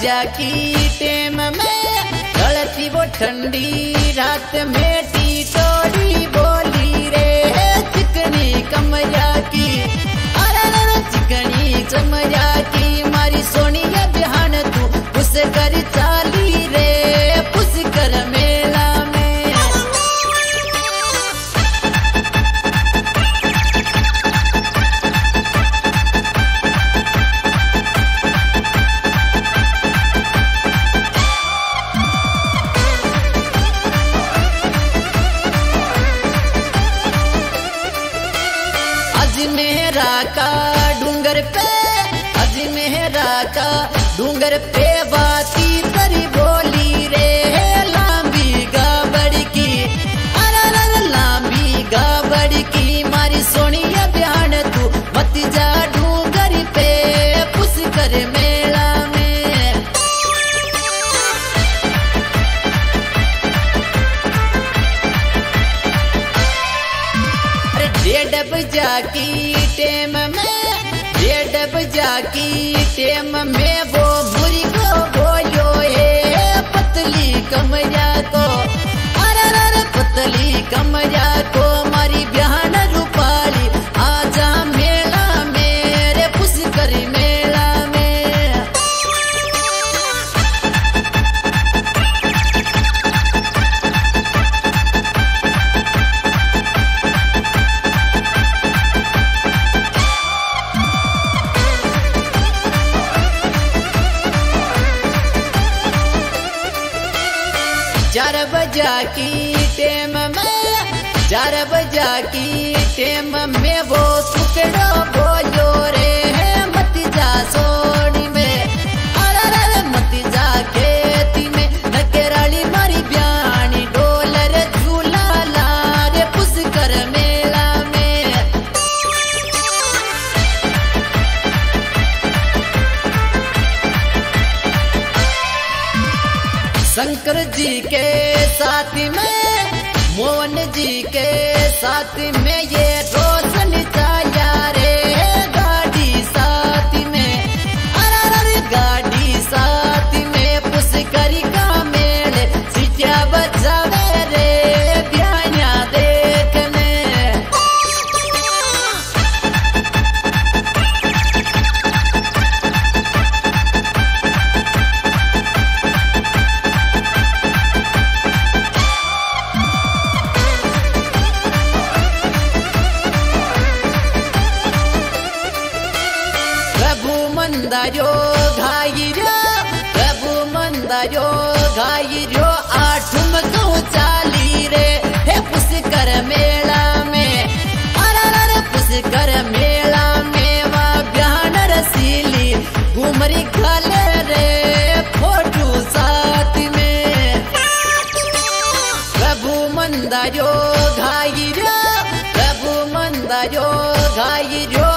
की टेम में ढलती वो ठंडी रात में टीटोड़ी बोली रे चिकनी कमरा की अरे चिकनी कमरा की मारी सोनिया बिहान तू पुस कर चाली रे पुस कर मेला में। अजमेरा का डूंगर पे अजमेरा का डूंगर पे बाती तरी बोली रे लांबी गाबड़ की अरे लांबी गाबड़ की मारी सोनिया बिहान तू मत जा डूंगर पे पुस कर मेला में। अरे 1:30 बजा की टेम में 1:30 बजा की टेम में वो बुरी को बोलो है पतली कमरा को अरे पतली कमरा को मारी बहन रूपाली आजा मेला मेरे पुस करी मेला में। चार बजा की टेम में 4 बजा की टेम में वो टुकड़ो बोलो रे मत जा सोनी में अरे मत जा खेती में नकेराली मारी ब्यानी डोलर झूला ला रे पुस कर मेला में। शंकर जी के साथ में मोहन जी के साथ में ये रोशन चाया रे गाड़ी साथ में अरे गाड़ी साथ में पुष्करी का मेल सिटिया बजावे रे ब्याया देखने। मंदारो घाई रो आठुम को चाली रे हे पुस कर मेला में अरे पुस कर मेला में वा बहन रसीली घुमरी खाले रे फोटू साथ में। प्रभु मंदारो घाई रो